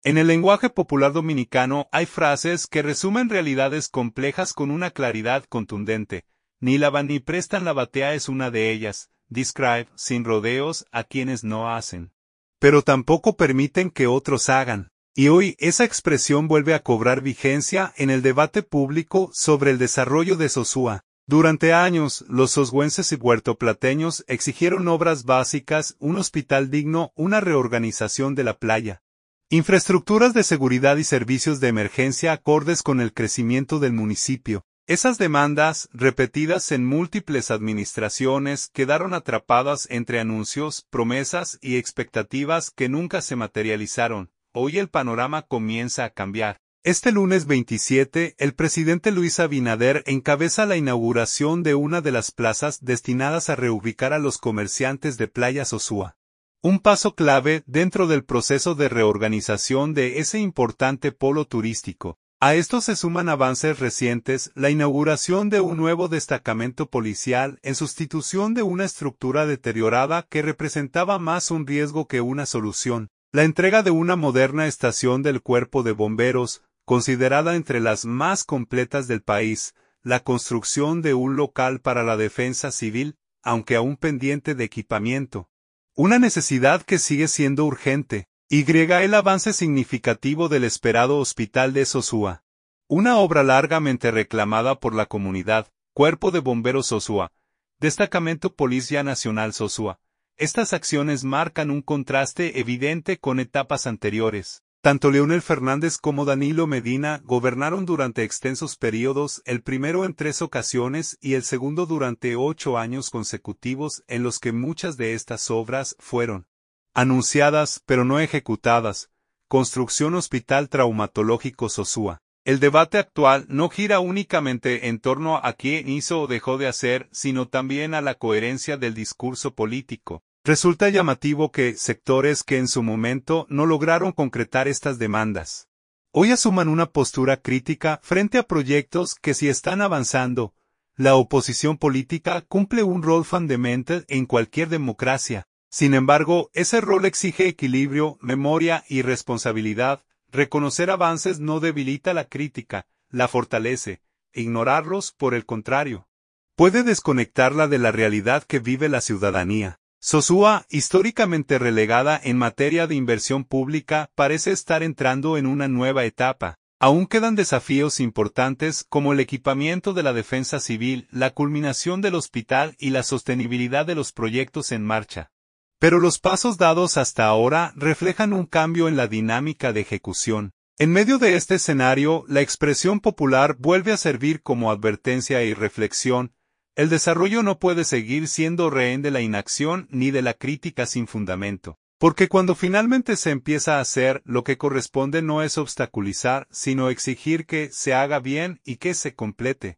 En el lenguaje popular dominicano hay frases que resumen realidades complejas con una claridad contundente. Ni lavan ni prestan la batea es una de ellas. Describe, sin rodeos, a quienes no hacen. Pero tampoco permiten que otros hagan. Y hoy esa expresión vuelve a cobrar vigencia en el debate público sobre el desarrollo de Sosúa. Durante años, los soshuenses y puertoplateños exigieron obras básicas, un hospital digno, una reorganización de la playa. Infraestructuras de seguridad y servicios de emergencia acordes con el crecimiento del municipio. Esas demandas, repetidas en múltiples administraciones, quedaron atrapadas entre anuncios, promesas y expectativas que nunca se materializaron. Hoy el panorama comienza a cambiar. Este lunes 27, el presidente Luis Abinader encabeza la inauguración de una de las plazas destinadas a reubicar a los comerciantes de Playa Sosúa. Un paso clave dentro del proceso de reorganización de ese importante polo turístico. A esto se suman avances recientes, la inauguración de un nuevo destacamento policial en sustitución de una estructura deteriorada que representaba más un riesgo que una solución, la entrega de una moderna estación del Cuerpo de Bomberos, considerada entre las más completas del país, la construcción de un local para la defensa civil, aunque aún pendiente de equipamiento. Una necesidad que sigue siendo urgente. El avance significativo del esperado Hospital de Sosúa. Una obra largamente reclamada por la comunidad, Cuerpo de Bomberos Sosúa, Destacamento Policía Nacional Sosúa. Estas acciones marcan un contraste evidente con etapas anteriores. Tanto Leonel Fernández como Danilo Medina gobernaron durante extensos periodos, el primero en 3 ocasiones y el segundo durante 8 años consecutivos en los que muchas de estas obras fueron anunciadas pero no ejecutadas. Construcción Hospital Traumatológico Sosúa. El debate actual no gira únicamente en torno a quién hizo o dejó de hacer, sino también a la coherencia del discurso político. Resulta llamativo que sectores que en su momento no lograron concretar estas demandas, hoy asuman una postura crítica frente a proyectos que sí están avanzando. La oposición política cumple un rol fundamental en cualquier democracia. Sin embargo, ese rol exige equilibrio, memoria y responsabilidad. Reconocer avances no debilita la crítica, la fortalece. Ignorarlos, por el contrario, puede desconectarla de la realidad que vive la ciudadanía. Sosúa, históricamente relegada en materia de inversión pública, parece estar entrando en una nueva etapa. Aún quedan desafíos importantes como el equipamiento de la defensa civil, la culminación del hospital y la sostenibilidad de los proyectos en marcha. Pero los pasos dados hasta ahora reflejan un cambio en la dinámica de ejecución. En medio de este escenario, la expresión popular vuelve a servir como advertencia y reflexión. El desarrollo no puede seguir siendo rehén de la inacción ni de la crítica sin fundamento. Porque cuando finalmente se empieza a hacer, lo que corresponde no es obstaculizar, sino exigir que se haga bien y que se complete.